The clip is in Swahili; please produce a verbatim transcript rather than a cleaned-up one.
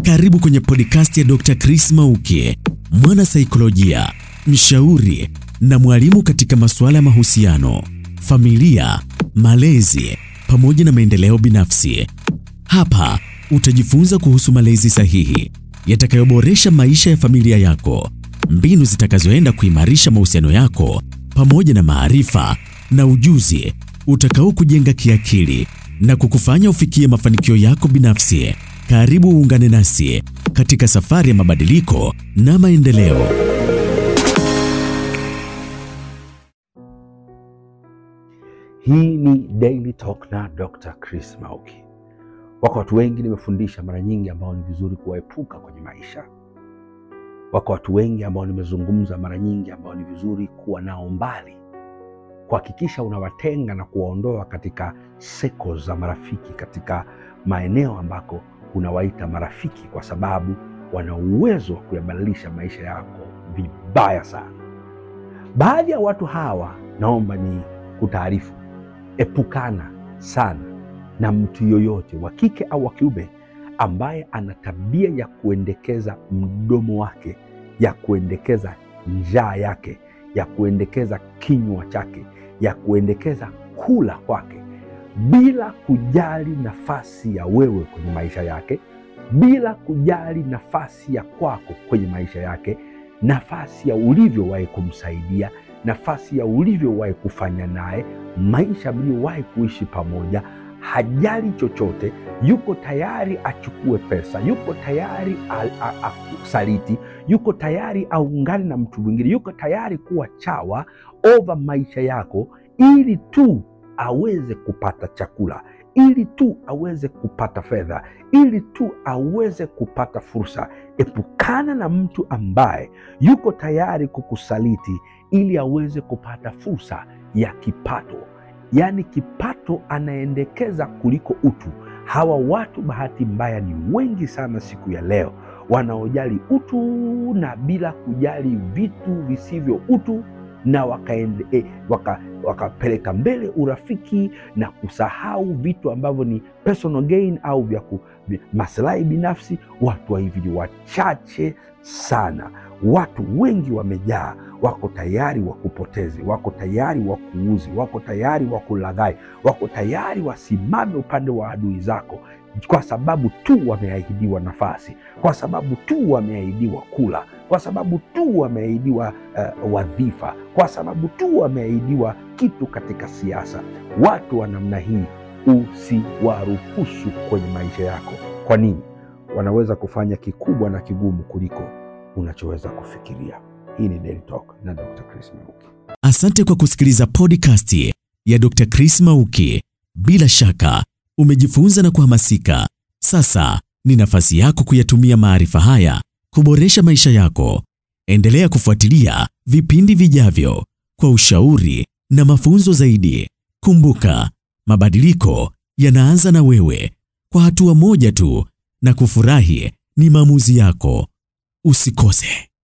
Karibu kwenye podcast ya Doctor Chris Mauki, mwana saikolojia, mshauri na mwalimu katika masuala ya mahusiano, familia, malezi pamoja na maendeleo binafsi. Hapa utajifunza kuhusu malezi sahihi yatakayoboresha maisha ya familia yako, mbinu zitakazoenda kuimarisha mahusiano yako pamoja na maarifa na ujuzi utakao kujenga kiakili na kukufanya ufikie mafanikio yako binafsi. Karibu uungane nasi katika safari ya mabadiliko na maendeleo. Hii ni Daily Talk na Doctor Chris Mauki. Wako watu wengi nimefundisha mara nyingi ambao ni vizuri kuwaepuka kwenye maisha. Wako watu wengi ambao nimezungumza mara nyingi ambao ni vizuri kuwa nao mbali. Kuhakikisha unawatenga na kuwaondoa katika circles za marafiki, katika maeneo ambako unawaita marafiki, kwa sababu wana uwezo wa kuyabadilisha maisha yako vibaya sana. Baadhi ya watu hawa naomba ni kutaarifu, epukana sana na mtu yoyote wa kike au wa kiume ambaye ana tabia ya kuendekeza mdomo wake, ya kuendekeza njaa yake, ya kuendekeza kinywa chake, ya kuendekeza kula kwake bila kujali nafasi ya wewe kwenye maisha yake, bila kujali nafasi ya kwako kwenye maisha yake, nafasi ya ulivyowahi kumsaidia, nafasi ya ulivyowahi kufanya naye, maisha mliowahi kuishi pamoja. Hajali chochote, yuko tayari achukue pesa, yuko tayari akusaliti, yuko tayari aungane na mtu mwingine, yuko tayari kuwa chawa over maisha yako ili tu aweze kupata chakula, ili tu aweze kupata fedha, ili tu aweze kupata fursa. Epukana na mtu ambaye yuko tayari kukusaliti ili aweze kupata fursa ya kipato. Yaani kipato anaendekeza kuliko utu. Hawa watu bahati mbaya ni wengi sana siku ya leo, wanaojali utu na bila kujali vitu visivyo utu, na wakaende, eh, waka, wakapeleka mbele urafiki na kusahau vitu ambavyo ni personal gain au vya maslahi binafsi. Watu wa hivi ni wachache sana. Watu wengi wamejaa, wako tayari wakupoteze, wako tayari wakuuzi, wako tayari wakulaghai, wako tayari wasimame upande wa adui zako, kwa sababu tu wameahidiwa nafasi, kwa sababu tu wameahidiwa kula, kwa sababu tu wameahidiwa uh, wadhifa, kwa sababu tu wameahidiwa kitu katika siasa. Watu wa namna hii usiwaruhusu kwenye maisha yako. Kwa nini? Wanaweza kufanya kikubwa na kigumu kuliko unachoweza kufikiria. Hii ni Daily Talk na Doctor Chris Mauki. Asante kwa kusikiliza podcast ya Doctor Chris Mauki. Bila shaka umejifunza na kuhamasika. Sasa ni nafasi yako kuyatumia maarifa haya kuboresha maisha yako. Endelea kufuatilia vipindi vijavyo kwa ushauri na mafunzo zaidi. Kumbuka, mabadiliko yanaanza na wewe, kwa hatua moja tu, na kufurahi ni maamuzi yako. Usikose.